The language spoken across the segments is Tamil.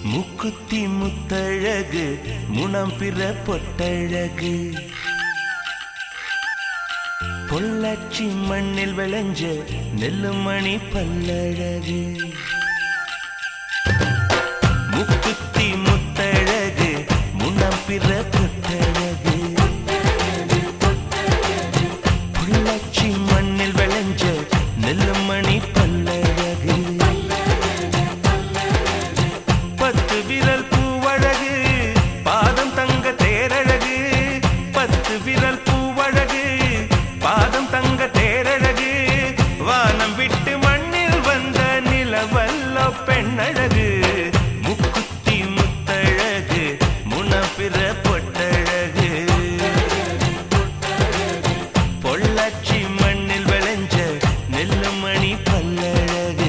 முக்குத்தி முத்தழகு முனம் பிற பொட்டழகு பொள்ளாச்சி மண்ணில் விளைஞ்ச நெல்லுமணி பல்லழகு முக்குத்தி முத்தழகு முனம் பிற பொட்டழகு பொள்ளாச்சி மண்ணில் விளைஞ்ச நெல்லுமணி பல்லழகு பத்து விரல் பூவழகு பாதம் தங்க தேரழகு பத்து விரல் பூவழகு பாதம் தங்க தேரழகு வானம் விட்டு மண்ணில் வந்த நிலவல்ல பெண்ணழகு முக்குத்தி முத்தழகு முனப்பிற பொட்டழகு பொள்ளாச்சி மண்ணில் விளைஞ்ச நெல்லுமணி பல்லழகு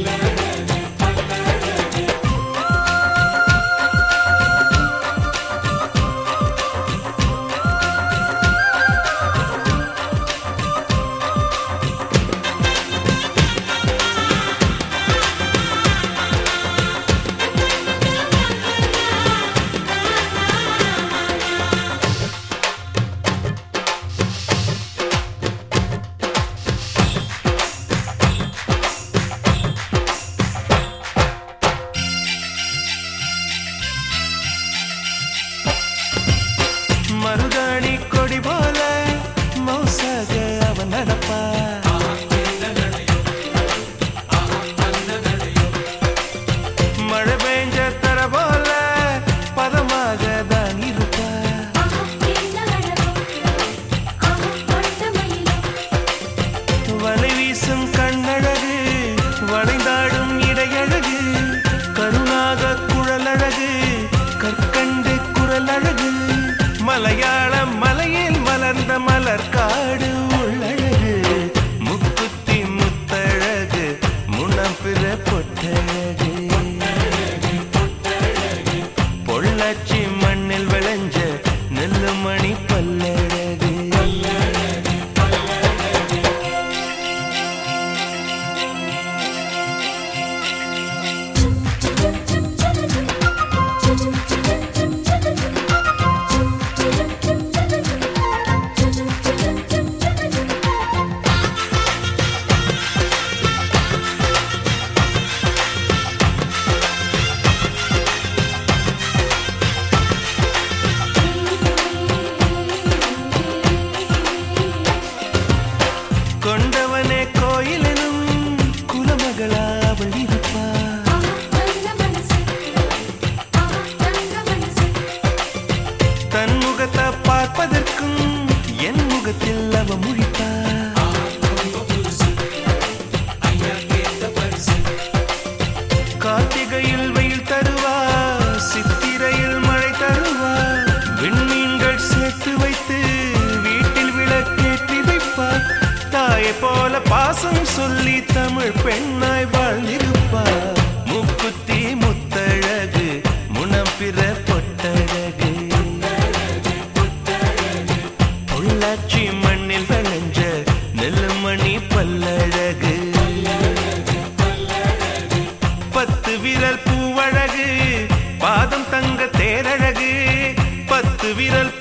மருதாணி கொடி போல மௌசாக அவன் நடப்பா மழை பெஞ்ச தர போல பதமாக தான் இருப்பா வலை வீசும் கண்ணழகு வளைந்தாடும் இடையழகு கருணாக குழலழகு கற்கண்டு குரலழகு மலையாள மலையில் மலர்ந்த மலர்காடு உள்ளழகு முக்குத்தி முத்தழகு முனப்பிற பொட்டழகு பொள்ளாச்சி மண்ணில் விளைஞ்ச நெல்லுமணி பல்லழகு கொண்டவனே கோயிலெனும் குலமகளா அவள் இருப்பா தன் முகத்தை பார்ப்பதற்கும் என் முகத்தில் அவ முழிப்பா கார்த்திகையில் வெயில் தருவா சித்திரையில் மழை தருவா விண்மீன்கள் சேர்த்து வைத்து வீட்டில் விளக்கேற்றி வைப்பார் தாயை போல பாசம் சொல்லி தமிழ் பெண்ணாய் வாழ்ந்திருப்பார் முக்குத்தி முத்தழகு முனப்பிற பொட்டழகு பொள்ளாச்சி மண்ணில் விளைஞ்ச நெல்லுமணி பல்லழகு பத்து விரல் பூவழகு பாதம் தங்க தேரழகு பத்து விரல்